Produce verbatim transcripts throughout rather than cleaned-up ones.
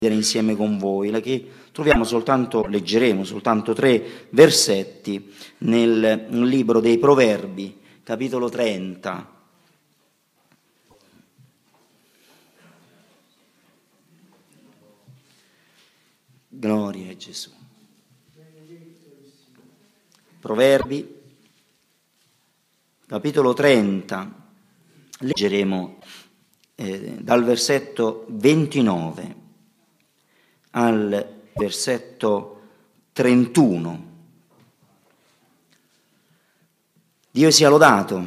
insieme con voi, che troviamo soltanto, leggeremo soltanto tre versetti nel libro dei Proverbi, capitolo trenta. Gloria a Gesù. Proverbi, capitolo trenta, leggeremo eh, dal versetto ventinove al versetto trentuno. Dio sia lodato.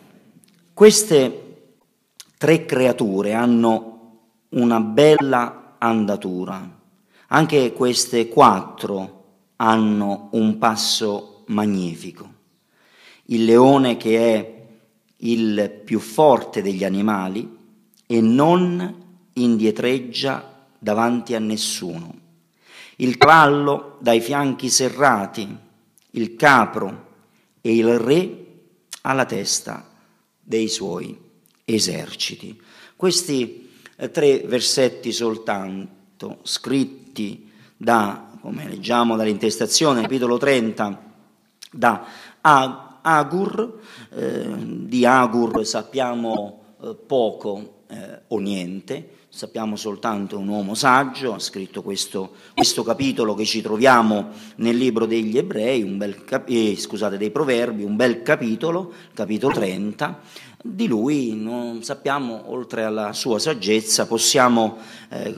Queste tre creature hanno una bella andatura, anche queste quattro hanno un passo magnifico. Il leone, che è il più forte degli animali e non indietreggia davanti a nessuno, il cavallo dai fianchi serrati, il capro e il re alla testa dei suoi eserciti. Questi eh, tre versetti soltanto, scritti da, come leggiamo dall'intestazione, capitolo trenta, da Agur. Eh, di Agur sappiamo eh, poco eh, o niente. Sappiamo soltanto un uomo saggio, ha scritto questo, questo capitolo che ci troviamo nel libro degli Ebrei, un bel cap- eh, scusate, dei Proverbi, un bel capitolo, capitolo trenta. Di lui non sappiamo, oltre alla sua saggezza, possiamo eh,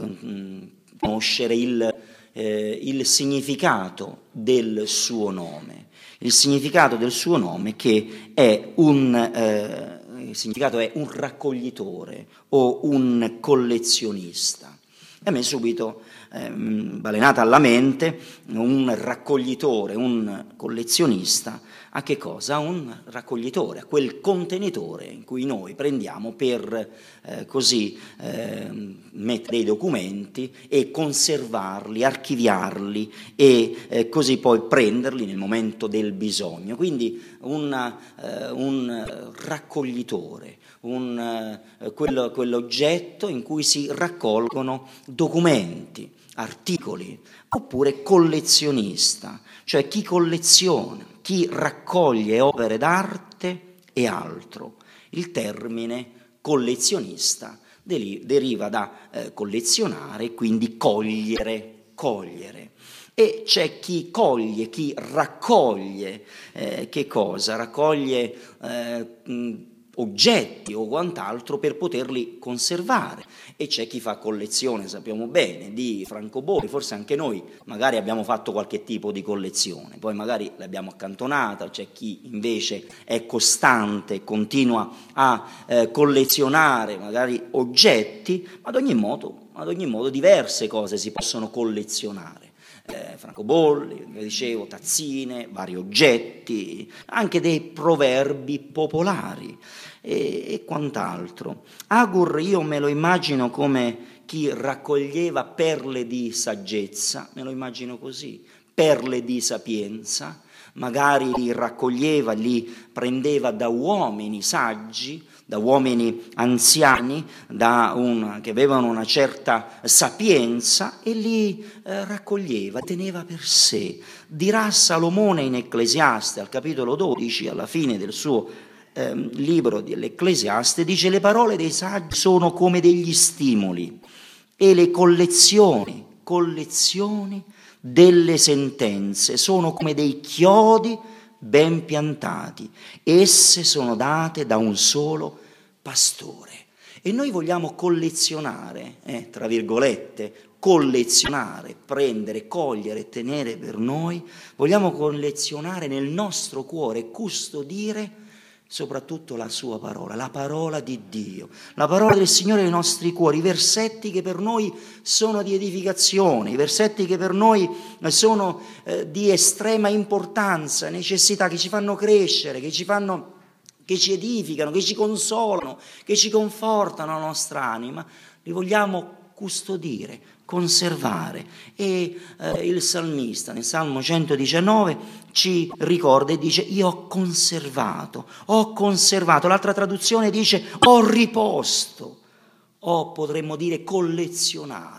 conoscere il, eh, il significato del suo nome. Il significato del suo nome, che è un... Eh, il significato è un raccoglitore o un collezionista. E a me subito eh, balenata alla mente un raccoglitore, un collezionista, a che cosa? Un raccoglitore, a quel contenitore in cui noi prendiamo per eh, così eh, mettere dei documenti e conservarli, archiviarli e eh, così poi prenderli nel momento del bisogno. Quindi una, eh, un raccoglitore, un, eh, quello, quell'oggetto in cui si raccolgono documenti, articoli, oppure collezionista, cioè chi colleziona, chi raccoglie opere d'arte e altro. Il termine collezionista deriva da eh, collezionare, quindi cogliere, cogliere. E c'è chi coglie, chi raccoglie, eh, che cosa? Raccoglie eh, mh, oggetti o quant'altro per poterli conservare, e c'è chi fa collezione, sappiamo bene, di francobolli. Forse anche noi magari abbiamo fatto qualche tipo di collezione, poi magari l'abbiamo accantonata. C'è chi invece è costante, continua a eh, collezionare magari oggetti, ma ad ogni modo, ad ogni modo diverse cose si possono collezionare. Eh, francobolli, come dicevo, tazzine, vari oggetti, anche dei proverbi popolari e, e quant'altro. Agur io me lo immagino come chi raccoglieva perle di saggezza, me lo immagino così, perle di sapienza, magari li raccoglieva, li prendeva da uomini saggi, da uomini anziani, da un, che avevano una certa sapienza, e li eh, raccoglieva, teneva per sé. Dirà Salomone in Ecclesiaste, al capitolo dodici, alla fine del suo eh, libro dell'Ecclesiaste, dice: le parole dei saggi sono come degli stimoli e le collezioni, collezioni delle sentenze sono come dei chiodi ben piantati, esse sono date da un solo pastore. E noi vogliamo collezionare, eh, tra virgolette, collezionare, prendere, cogliere, tenere per noi, vogliamo collezionare nel nostro cuore, custodire soprattutto la sua parola, la parola di Dio, la parola del Signore nei nostri cuori, i versetti che per noi sono di edificazione, i versetti che per noi sono eh, di estrema importanza, necessità, che ci fanno crescere, che ci fanno, che ci edificano, che ci consolano, che ci confortano la nostra anima. Li vogliamo custodire, conservare. E eh, il salmista nel Salmo centodiciannove ci ricorda e dice: io ho conservato, ho conservato. L'altra traduzione dice: ho riposto, ho, potremmo dire, collezionato,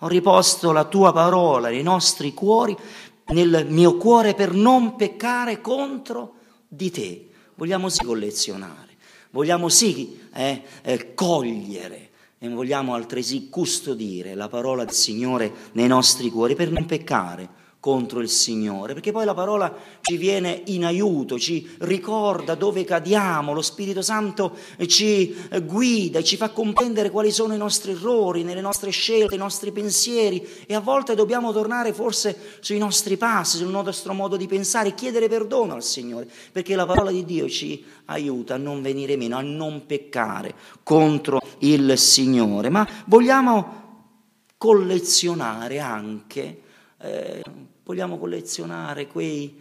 ho riposto la tua parola nei nostri cuori, nel mio cuore, per non peccare contro di te. Vogliamo sì collezionare, vogliamo sì eh, eh, cogliere e vogliamo altresì custodire la parola del Signore nei nostri cuori per non peccare contro il Signore, perché poi la parola ci viene in aiuto, ci ricorda dove cadiamo, lo Spirito Santo ci guida e ci fa comprendere quali sono i nostri errori nelle nostre scelte, i nostri pensieri, e a volte dobbiamo tornare forse sui nostri passi, sul nostro modo di pensare e chiedere perdono al Signore, perché la parola di Dio ci aiuta a non venire meno, a non peccare contro il Signore. Ma vogliamo collezionare anche eh, vogliamo collezionare quei,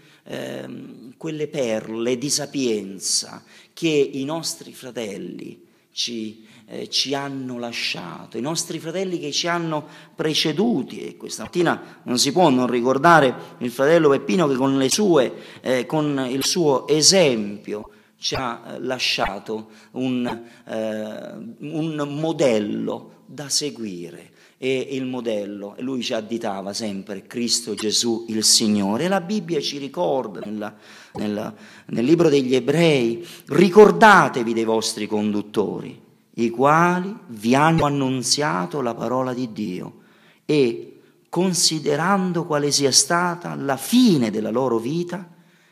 ehm, quelle perle di sapienza che i nostri fratelli ci, eh, ci hanno lasciato, i nostri fratelli che ci hanno preceduti. E questa mattina non si può non ricordare il fratello Peppino che con le sue, eh, con il suo esempio ci ha lasciato un, eh, un modello da seguire. E il modello, lui ci additava sempre Cristo Gesù il Signore. E la Bibbia ci ricorda nella, nella, nel libro degli Ebrei: ricordatevi dei vostri conduttori, i quali vi hanno annunziato la parola di Dio, e considerando quale sia stata la fine della loro vita,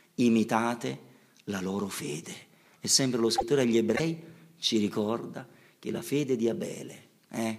imitate la loro fede. E sempre lo scrittore agli Ebrei ci ricorda che la fede di Abele, eh,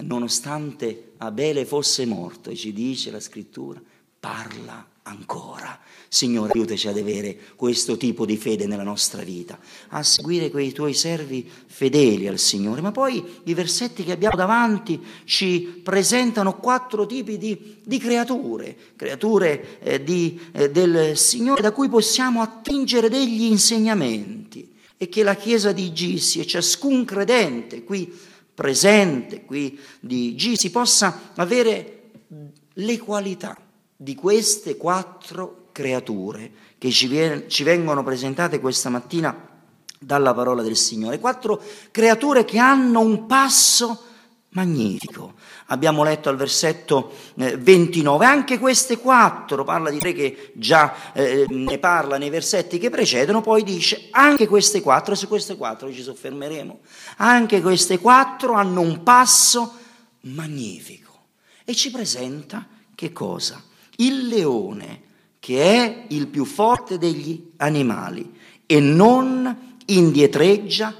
nonostante Abele fosse morto, e ci dice la scrittura, parla ancora. Signore, aiutaci ad avere questo tipo di fede nella nostra vita, a seguire quei tuoi servi fedeli al Signore. Ma poi i versetti che abbiamo davanti ci presentano quattro tipi di, di creature, creature eh, di, eh, del Signore, da cui possiamo attingere degli insegnamenti, e che la Chiesa di Gissi e ciascun credente qui presente qui di Gissi possa avere le qualità di queste quattro creature che ci, viene, ci vengono presentate questa mattina dalla parola del Signore. Quattro creature che hanno un passo magnifico. Abbiamo letto al versetto eh, ventinove, anche queste quattro, parla di tre che già eh, ne parla nei versetti che precedono, poi dice anche queste quattro, e su queste quattro ci soffermeremo, anche queste quattro hanno un passo magnifico, e ci presenta che cosa? Il leone, che è il più forte degli animali e non indietreggia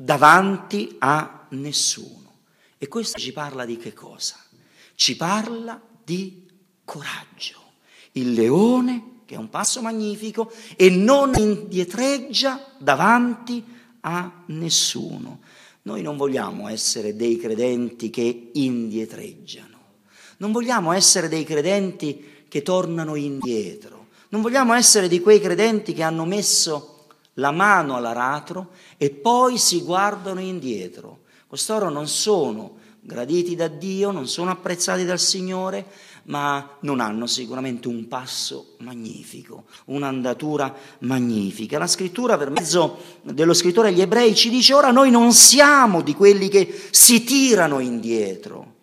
davanti a nessuno. E questo ci parla di che cosa? Ci parla di coraggio. Il leone, che è un passo magnifico, e non indietreggia davanti a nessuno. Noi non vogliamo essere dei credenti che indietreggiano. Non vogliamo essere dei credenti che tornano indietro. Non vogliamo essere di quei credenti che hanno messo la mano all'aratro e poi si guardano indietro. Costoro non sono graditi da Dio, non sono apprezzati dal Signore, ma non hanno sicuramente un passo magnifico, un'andatura magnifica. La scrittura, per mezzo dello scrittore agli Ebrei, ci dice: ora noi non siamo di quelli che si tirano indietro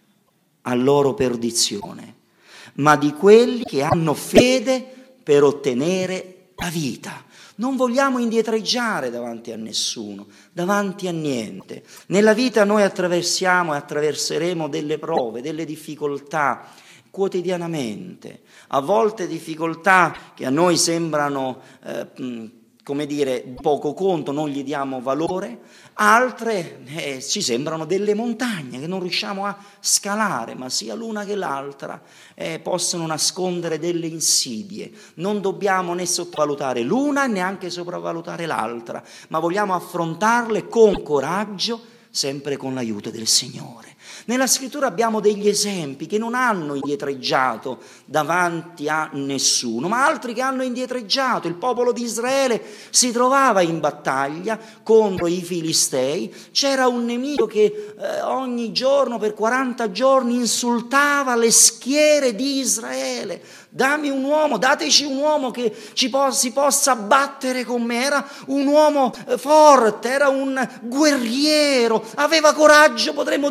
a loro perdizione, ma di quelli che hanno fede per ottenere la vita. Non vogliamo indietreggiare davanti a nessuno, davanti a niente. Nella vita noi attraversiamo e attraverseremo delle prove, delle difficoltà quotidianamente, a volte difficoltà che a noi sembrano, eh, come dire, poco conto, non gli diamo valore, altre eh, ci sembrano delle montagne che non riusciamo a scalare, ma sia l'una che l'altra eh, possono nascondere delle insidie. Non dobbiamo né sottovalutare l'una e neanche sopravvalutare l'altra, ma vogliamo affrontarle con coraggio, sempre con l'aiuto del Signore. Nella scrittura abbiamo degli esempi che non hanno indietreggiato davanti a nessuno, ma altri che hanno indietreggiato. Il popolo di Israele si trovava in battaglia contro i Filistei, c'era un nemico che eh, ogni giorno per quaranta giorni insultava le schiere di Israele. Dammi un uomo, dateci un uomo che ci po- si possa battere con me. Era un uomo forte, era un guerriero, aveva coraggio, potremmo dire, da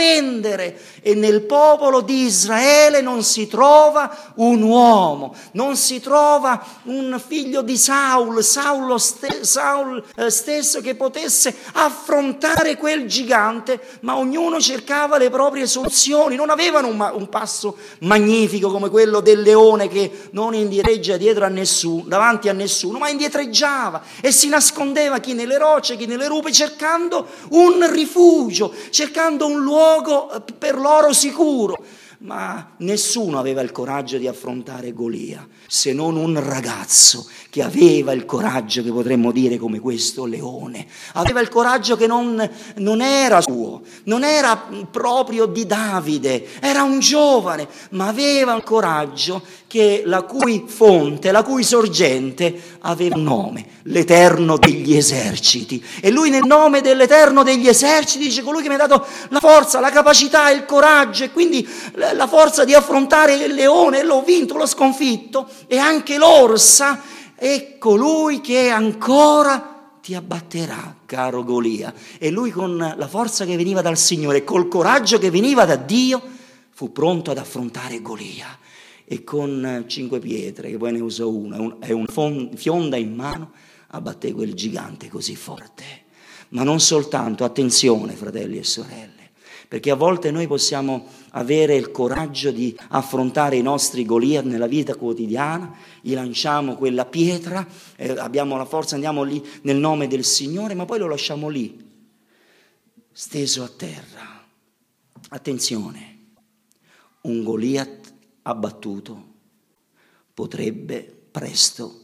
vendere. E nel popolo di Israele non si trova un uomo, non si trova un figlio di Saul, Saulo ste- Saul eh, stesso che potesse affrontare quel gigante, ma ognuno cercava le proprie soluzioni. Non avevano un, ma- un passo magnifico come quello del leone che non indietreggia dietro a nessuno, davanti a nessuno, ma indietreggiava e si nascondeva chi nelle rocce, chi nelle rupe, cercando un rifugio, cercando un luogo per loro sicuro. Ma nessuno aveva il coraggio di affrontare Golia, se non un ragazzo che aveva il coraggio, che potremmo dire come questo leone. Aveva il coraggio che non, non era suo, non era proprio di Davide, era un giovane, ma aveva un coraggio che la cui fonte, la cui sorgente aveva un nome, l'Eterno degli eserciti. E lui nel nome dell'Eterno degli eserciti dice: colui che mi ha dato la forza, la capacità, il coraggio e quindi la forza di affrontare il leone, l'ho vinto, l'ho sconfitto, e anche l'orsa, è colui che ancora ti abbatterà, caro Golia. E lui, con la forza che veniva dal Signore, col coraggio che veniva da Dio, fu pronto ad affrontare Golia. E con cinque pietre, che poi ne usò una, e una fionda in mano, abbatté quel gigante così forte. Ma non soltanto, attenzione fratelli e sorelle, perché a volte noi possiamo avere il coraggio di affrontare i nostri Goliat nella vita quotidiana, gli lanciamo quella pietra, eh, abbiamo la forza, andiamo lì nel nome del Signore, ma poi lo lasciamo lì, steso a terra. Attenzione, un Goliat abbattuto potrebbe presto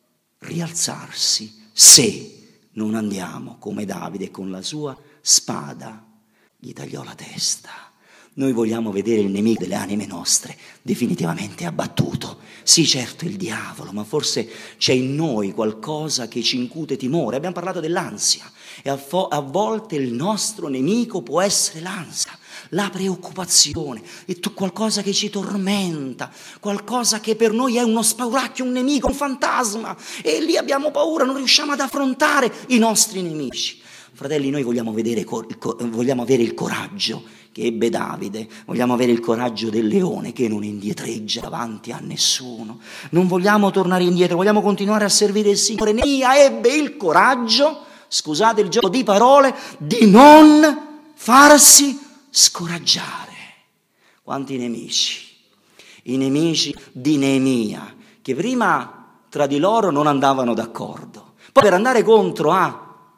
rialzarsi se non andiamo come Davide con la sua spada gli tagliò la testa. Noi vogliamo vedere il nemico delle anime nostre definitivamente abbattuto. Sì, certo, il diavolo, ma forse c'è in noi qualcosa che ci incute timore. Abbiamo parlato dell'ansia e a, fo- a volte il nostro nemico può essere l'ansia, la preoccupazione, e tu, qualcosa che ci tormenta, qualcosa che per noi è uno spauracchio, un nemico, un fantasma, e lì abbiamo paura, non riusciamo ad affrontare i nostri nemici. Fratelli, noi vogliamo, vedere, vogliamo avere il coraggio che ebbe Davide, vogliamo avere il coraggio del leone che non indietreggia davanti a nessuno, non vogliamo tornare indietro, vogliamo continuare a servire il Signore. Neemia ebbe il coraggio, scusate il gioco di parole, di non farsi scoraggiare. Quanti nemici, i nemici di Neemia, che prima tra di loro non andavano d'accordo, poi per andare contro a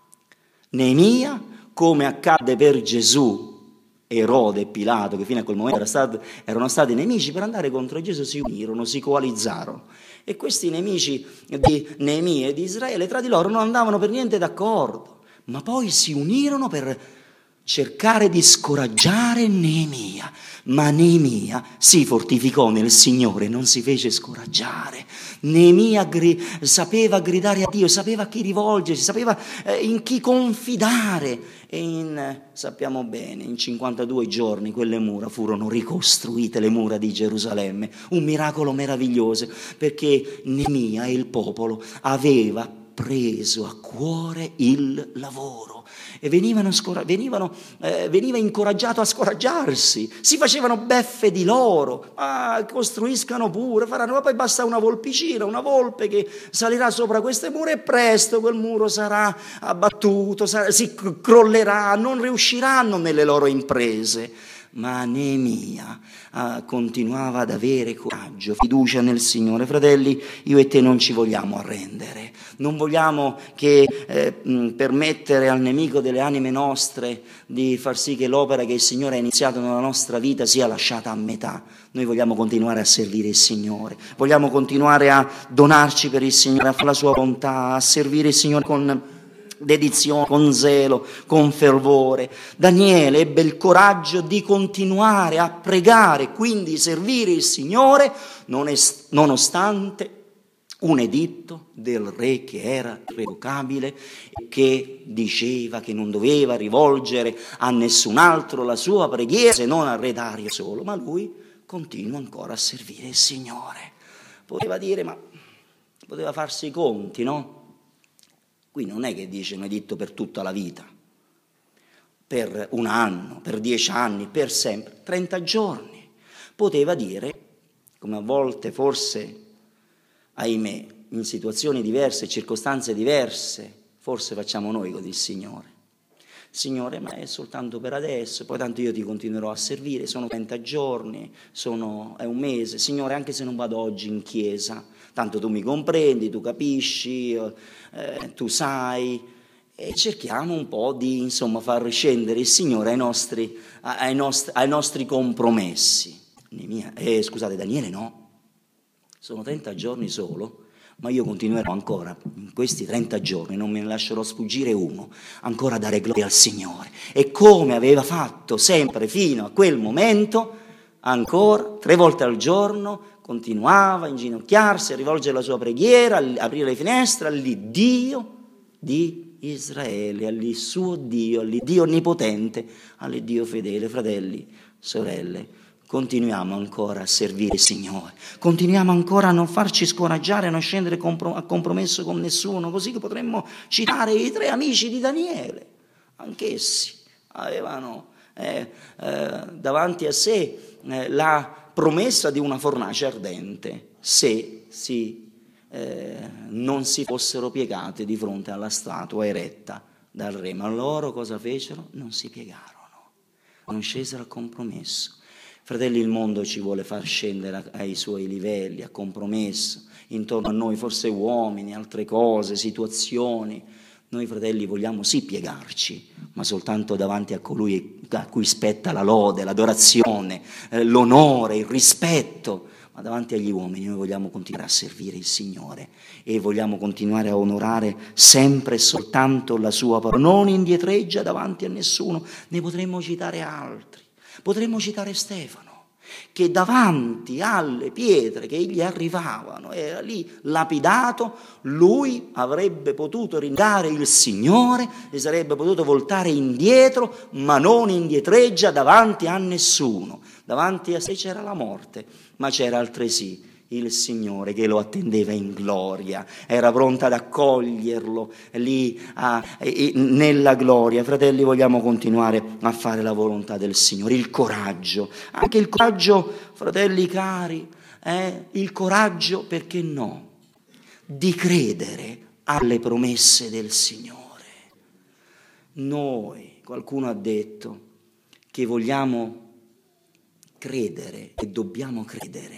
Neemia, come accadde per Gesù, Erode e Pilato, che fino a quel momento era stato, erano stati nemici, per andare contro Gesù si unirono, si coalizzarono. E questi nemici di Neemia e di Israele tra di loro non andavano per niente d'accordo, ma poi si unirono per cercare di scoraggiare Neemia. Ma Neemia si fortificò nel Signore, non si fece scoraggiare. Neemia gri- sapeva gridare a Dio, sapeva a chi rivolgersi, sapeva eh, in chi confidare. E in, eh, sappiamo bene, in cinquantadue giorni quelle mura furono ricostruite, le mura di Gerusalemme. Un miracolo meraviglioso, perché Neemia e il popolo aveva preso a cuore il lavoro. E venivano, venivano, eh, veniva incoraggiato a scoraggiarsi, si facevano beffe di loro, ah, costruiscano pure, faranno, ma poi basta una volpicina, una volpe che salirà sopra queste mura e presto quel muro sarà abbattuto, sarà, si crollerà, non riusciranno nelle loro imprese. Ma Neemia ah, continuava ad avere coraggio, fiducia nel Signore. Fratelli, io e te non ci vogliamo arrendere, non vogliamo che eh, permettere al nemico delle anime nostre di far sì che l'opera che il Signore ha iniziato nella nostra vita sia lasciata a metà. Noi vogliamo continuare a servire il Signore, vogliamo continuare a donarci per il Signore, a fare la sua volontà, a servire il Signore con dedizione, con zelo, con fervore. Daniele ebbe il coraggio di continuare a pregare, quindi servire il Signore, nonostante un editto del re che era irrevocabile e che diceva che non doveva rivolgere a nessun altro la sua preghiera se non al re Dario solo, ma lui continua ancora a servire il Signore. Poteva dire, ma poteva farsi i conti, no? Qui non è che dice un editto per tutta la vita, per un anno, per dieci anni, per sempre, trenta giorni. Poteva dire, come a volte forse, ahimè, in situazioni diverse, circostanze diverse, forse facciamo noi con il Signore. Signore, ma è soltanto per adesso, poi tanto io ti continuerò a servire, sono trenta giorni, sono, è un mese. Signore, anche se non vado oggi in chiesa, tanto tu mi comprendi, tu capisci, eh, tu sai, e cerchiamo un po' di, insomma, far scendere il Signore ai nostri, ai nostri, ai nostri compromessi. Nemia, eh, scusate, Daniele no, sono trenta giorni solo, ma io continuerò ancora in questi trenta giorni, non me ne lascerò sfuggire uno, ancora a dare gloria al Signore. E come aveva fatto sempre fino a quel momento, ancora tre volte al giorno continuava a inginocchiarsi, a rivolgere la sua preghiera, a aprire le finestre all'Iddio di Israele, all'Isuo Dio, all'Iddio onnipotente, all'Iddio fedele. Fratelli, sorelle, continuiamo ancora a servire il Signore, continuiamo ancora a non farci scoraggiare, a non scendere a compromesso con nessuno, così che potremmo citare i tre amici di Daniele. Anch'essi avevano eh, eh, davanti a sé eh, la promessa di una fornace ardente, se si, eh, non si fossero piegate di fronte alla statua eretta dal re. Ma loro cosa fecero? Non si piegarono, non scesero a compromesso. Fratelli, il mondo ci vuole far scendere ai suoi livelli, a compromesso, intorno a noi forse uomini, altre cose, situazioni. Noi, fratelli, vogliamo sì piegarci, ma soltanto davanti a colui a cui spetta la lode, l'adorazione, eh, l'onore, il rispetto. Ma davanti agli uomini noi vogliamo continuare a servire il Signore e vogliamo continuare a onorare sempre e soltanto la sua parola. Non indietreggia davanti a nessuno, ne potremmo citare altri. Potremmo citare Stefano, che davanti alle pietre che gli arrivavano, era lì lapidato, lui avrebbe potuto ringraziare il Signore e sarebbe potuto voltare indietro, ma non indietreggia davanti a nessuno. Davanti a sé c'era la morte, ma c'era altresì il Signore che lo attendeva in gloria, era pronta ad accoglierlo lì a, e, nella gloria. Fratelli, vogliamo continuare a fare la volontà del Signore, il coraggio, anche il coraggio, fratelli cari, eh, il coraggio, perché no, di credere alle promesse del Signore. Noi, qualcuno ha detto che vogliamo credere e dobbiamo credere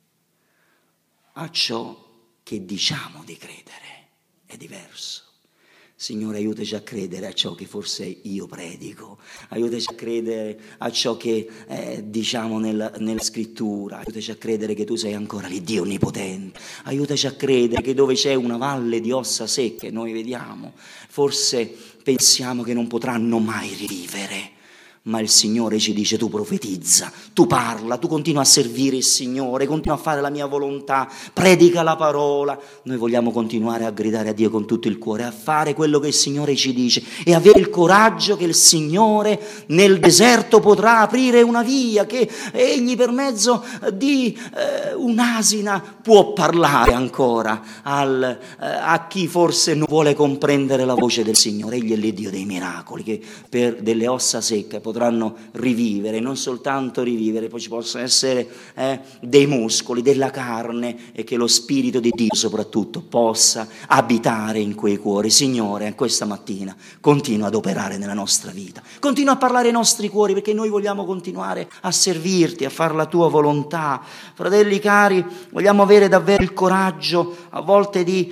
a ciò che diciamo di credere, è diverso. Signore, aiutaci a credere a ciò che forse io predico, aiutaci a credere a ciò che eh, diciamo nella, nella scrittura, aiutaci a credere che tu sei ancora l'Iddio onnipotente, aiutaci a credere che dove c'è una valle di ossa secche, noi vediamo, forse pensiamo che non potranno mai rivivere. Ma il Signore ci dice: tu profetizza, tu parla, tu continua a servire il Signore, continua a fare la mia volontà, predica la parola. Noi vogliamo continuare a gridare a Dio con tutto il cuore, a fare quello che il Signore ci dice e avere il coraggio che il Signore nel deserto potrà aprire una via, che Egli per mezzo di eh, un'asina può parlare ancora al, eh, a chi forse non vuole comprendere la voce del Signore. Egli è l'Iddio dei miracoli, che per delle ossa secche potranno rivivere, non soltanto rivivere, poi ci possono essere eh, dei muscoli, della carne, e che lo Spirito di Dio soprattutto possa abitare in quei cuori. Signore, questa mattina continua ad operare nella nostra vita, continua a parlare ai nostri cuori, perché noi vogliamo continuare a servirti, a fare la tua volontà. Fratelli cari, vogliamo avere davvero il coraggio a volte di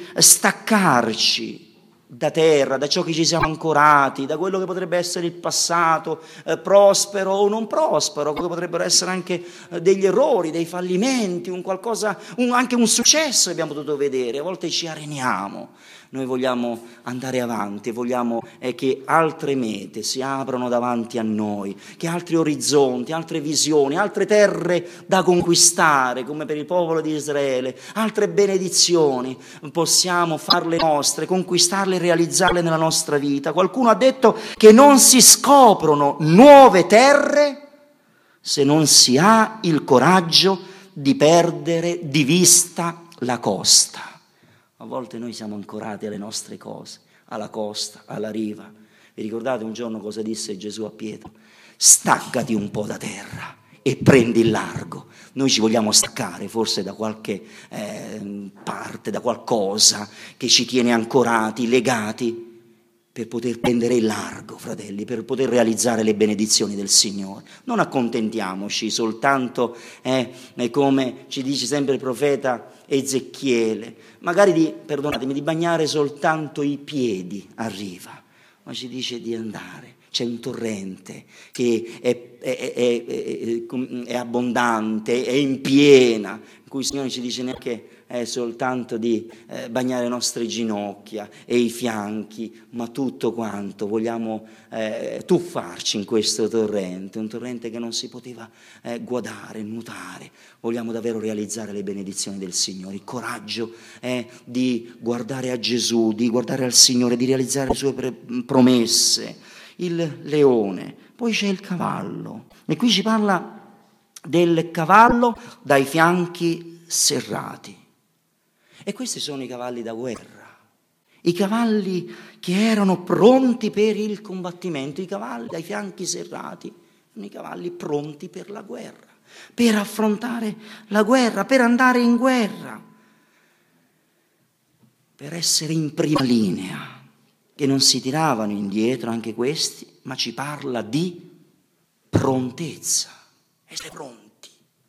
staccarci da terra, da ciò che ci siamo ancorati, da quello che potrebbe essere il passato, eh, prospero o non prospero, che potrebbero essere anche eh, degli errori, dei fallimenti, un qualcosa, un, anche un successo che abbiamo potuto vedere. A volte ci areniamo. Noi vogliamo andare avanti, vogliamo eh, che altre mete si aprano davanti a noi, che altri orizzonti, altre visioni, altre terre da conquistare, come per il popolo di Israele, altre benedizioni, possiamo farle nostre, conquistarle e realizzarle nella nostra vita. Qualcuno ha detto che non si scoprono nuove terre se non si ha il coraggio di perdere di vista la costa. A volte noi siamo ancorati alle nostre cose, alla costa, alla riva. Vi ricordate un giorno cosa disse Gesù a Pietro? Staccati un po' da terra e prendi il largo. Noi ci vogliamo staccare forse da qualche eh, parte, da qualcosa che ci tiene ancorati, legati, per poter prendere il largo, fratelli, per poter realizzare le benedizioni del Signore. Non accontentiamoci soltanto, eh, come ci dice sempre il profeta Ezechiele, magari di, perdonatemi, di bagnare soltanto i piedi a riva, ma ci dice di andare. C'è un torrente che è, è, è, è, è abbondante, è in piena, in cui il Signore ci dice neanche eh, soltanto di eh, bagnare le nostre ginocchia e i fianchi, ma tutto quanto. Vogliamo eh, tuffarci in questo torrente, un torrente che non si poteva eh, guardare, nuotare. Vogliamo davvero realizzare le benedizioni del Signore, il coraggio eh, di guardare a Gesù, di guardare al Signore, di realizzare le sue pre- promesse. Il leone, poi c'è il cavallo, e qui ci parla del cavallo dai fianchi serrati. E questi sono i cavalli da guerra, i cavalli che erano pronti per il combattimento, i cavalli dai fianchi serrati, i cavalli pronti per la guerra, per affrontare la guerra, per andare in guerra, per essere in prima linea, che non si tiravano indietro anche questi, ma ci parla di prontezza, essere pronti,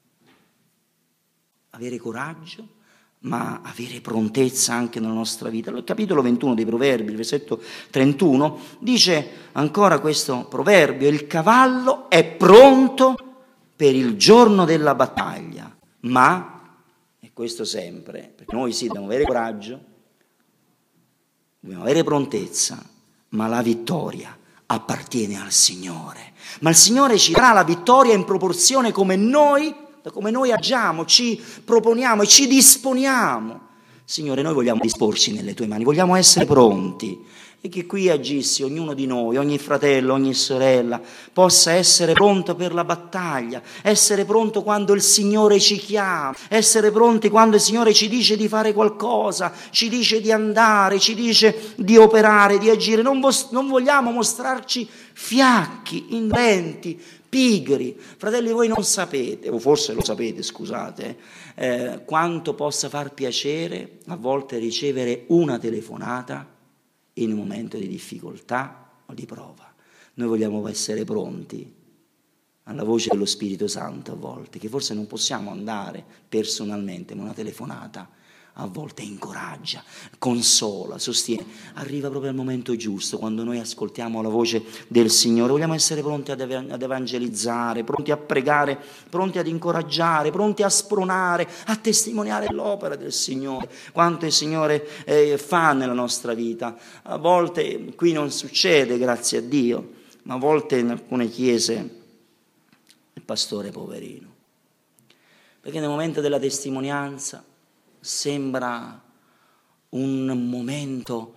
avere coraggio, ma avere prontezza anche nella nostra vita. Il capitolo ventuno dei Proverbi, il versetto trentuno, dice ancora questo proverbio: il cavallo è pronto per il giorno della battaglia, ma, e questo sempre, perché noi sì dobbiamo avere coraggio, dobbiamo avere prontezza, ma la vittoria appartiene al Signore. Ma il Signore ci darà la vittoria in proporzione come noi, come noi agiamo, ci proponiamo e ci disponiamo. Signore, noi vogliamo disporci nelle Tue mani, vogliamo essere pronti, e che qui agissi ognuno di noi, ogni fratello, ogni sorella, possa essere pronto per la battaglia, essere pronto quando il Signore ci chiama, essere pronti quando il Signore ci dice di fare qualcosa, ci dice di andare, ci dice di operare, di agire. Non, vo- non vogliamo mostrarci fiacchi, indolenti, pigri. Fratelli, voi non sapete, o forse lo sapete, scusate, eh, quanto possa far piacere a volte ricevere una telefonata in un momento di difficoltà o di prova. Noi vogliamo essere pronti alla voce dello Spirito Santo a volte, che forse non possiamo andare personalmente, ma una telefonata a volte incoraggia, consola, sostiene. Arriva proprio al momento giusto, quando noi ascoltiamo la voce del Signore. Vogliamo essere pronti ad evangelizzare, pronti a pregare, pronti ad incoraggiare, pronti a spronare, a testimoniare l'opera del Signore, quanto il Signore eh, fa nella nostra vita. A volte qui non succede, grazie a Dio, ma a volte in alcune chiese il pastore è poverino, perché nel momento della testimonianza sembra un momento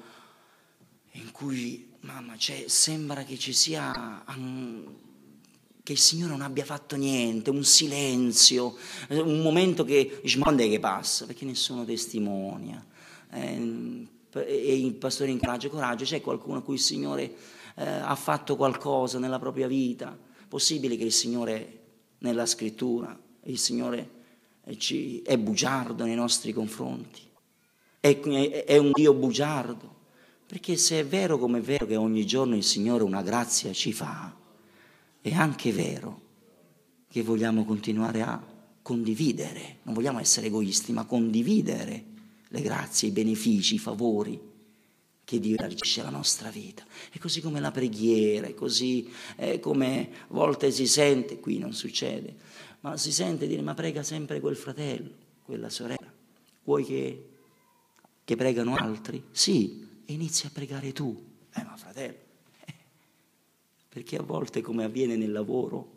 in cui, mamma, cioè, sembra che ci sia, um, che il Signore non abbia fatto niente, un silenzio, un momento che dice: ma quando è che passa? Perché nessuno testimonia. Eh, e il pastore incoraggia, coraggio, c'è qualcuno a cui il Signore eh, ha fatto qualcosa nella propria vita? Possibile che il Signore, nella scrittura, il Signore ci, è bugiardo nei nostri confronti? È, è un Dio bugiardo? Perché se è vero come è vero che ogni giorno il Signore una grazia ci fa, è anche vero che vogliamo continuare a condividere, non vogliamo essere egoisti, ma condividere le grazie, i benefici, i favori che Dio riceve alla nostra vita. E così come la preghiera, è così è come a volte si sente, qui non succede, ma si sente dire: ma prega sempre quel fratello, quella sorella. Vuoi che, che pregano altri? Sì, e inizia a pregare tu. Eh, ma fratello, eh, perché a volte, come avviene nel lavoro,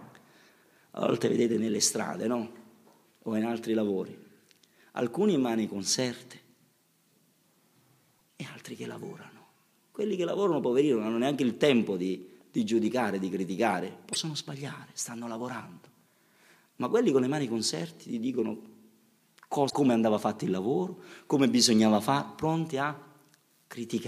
a volte vedete nelle strade, no? O in altri lavori, alcuni in mani conserte e altri che lavorano. Quelli che lavorano, poverino, non hanno neanche il tempo di, di giudicare, di criticare, possono sbagliare, stanno lavorando. Ma quelli con le mani conserte ti dicono cosa, come andava fatto il lavoro, come bisognava fare, pronti a criticare.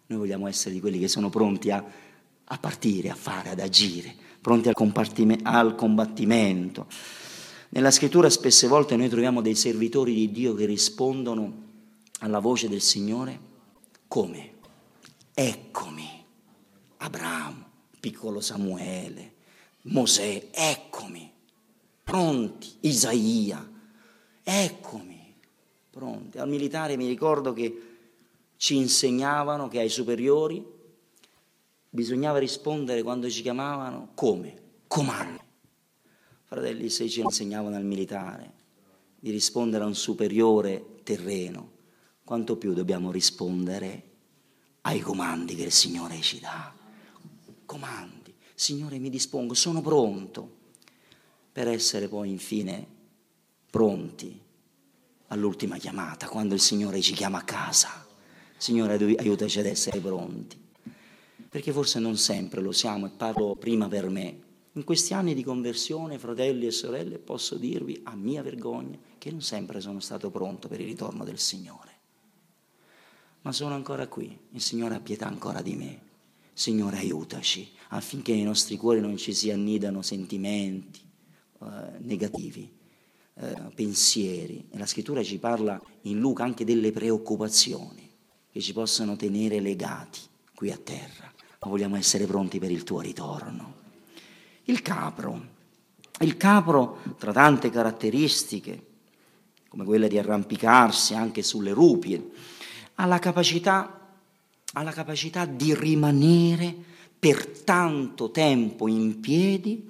Noi vogliamo essere di quelli che sono pronti a, a partire, a fare, ad agire, pronti al, al combattimento. Nella scrittura spesse volte noi troviamo dei servitori di Dio che rispondono alla voce del Signore come? Eccomi. Abramo, piccolo Samuele, Mosè, eccomi. Pronti. Isaia, eccomi. Pronti. Al militare mi ricordo che ci insegnavano che ai superiori bisognava rispondere quando ci chiamavano come? Comando. Fratelli, se ci insegnavano al militare di rispondere a un superiore terreno, quanto più dobbiamo rispondere ai comandi che il Signore ci dà. Comandi. Signore, mi dispongo, sono pronto, per essere poi infine pronti all'ultima chiamata, quando il Signore ci chiama a casa. Signore, aiutaci ad essere pronti, perché forse non sempre lo siamo, e parlo prima per me. In questi anni di conversione, fratelli e sorelle, posso dirvi, a mia vergogna, che non sempre sono stato pronto per il ritorno del Signore. Ma sono ancora qui, il Signore ha pietà ancora di me. Signore, aiutaci, affinché nei nostri cuori non ci si annidano sentimenti eh, negativi, eh, pensieri. E la Scrittura ci parla in Luca anche delle preoccupazioni che ci possono tenere legati qui a terra. Ma vogliamo essere pronti per il tuo ritorno. Il capro, il capro, tra tante caratteristiche, come quella di arrampicarsi anche sulle rupi, ha la capacità, ha la capacità di rimanere per tanto tempo in piedi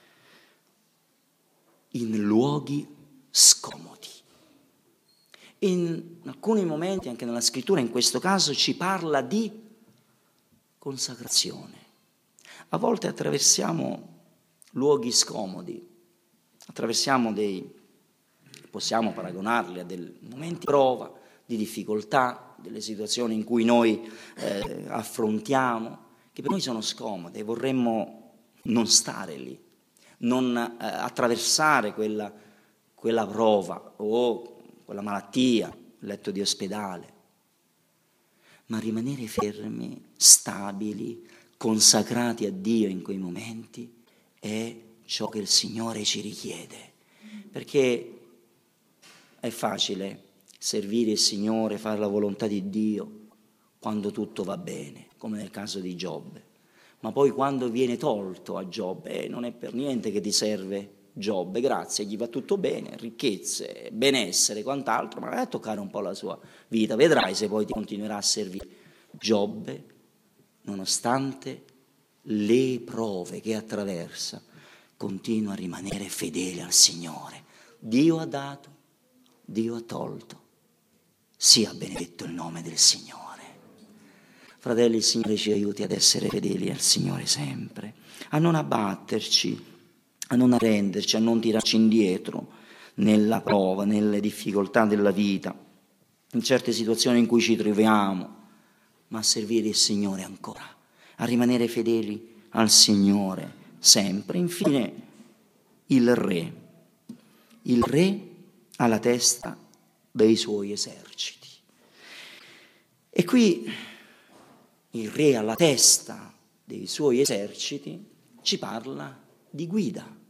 in luoghi scomodi. In alcuni momenti, anche nella Scrittura, in questo caso, ci parla di consacrazione. A volte attraversiamo luoghi scomodi, attraversiamo dei, possiamo paragonarli a dei momenti di prova, di difficoltà, delle situazioni in cui noi eh, affrontiamo, che per noi sono scomode e vorremmo non stare lì, non eh, attraversare quella, quella prova o quella malattia, il letto di ospedale, ma rimanere fermi, stabili, consacrati a Dio in quei momenti è ciò che il Signore ci richiede, perché è facile servire il Signore, fare la volontà di Dio quando tutto va bene, come nel caso di Giobbe, ma poi quando viene tolto a Giobbe, eh, non è per niente che ti serve Giobbe, grazie, gli va tutto bene, ricchezze, benessere, quant'altro, ma vai a toccare un po' la sua vita, vedrai se poi ti continuerà a servire. Giobbe, nonostante le prove che attraversa, continua a rimanere fedele al Signore. Dio ha dato, Dio ha tolto. Sia benedetto il nome del Signore. Fratelli, il Signore ci aiuti ad essere fedeli al Signore sempre, a non abbatterci, a non arrenderci, a non tirarci indietro nella prova, nelle difficoltà della vita, in certe situazioni in cui ci troviamo, ma a servire il Signore ancora, a rimanere fedeli al Signore sempre. Infine, il Re. Il Re ha la testa dei suoi eserciti. E qui il Re alla testa dei suoi eserciti ci parla di guida.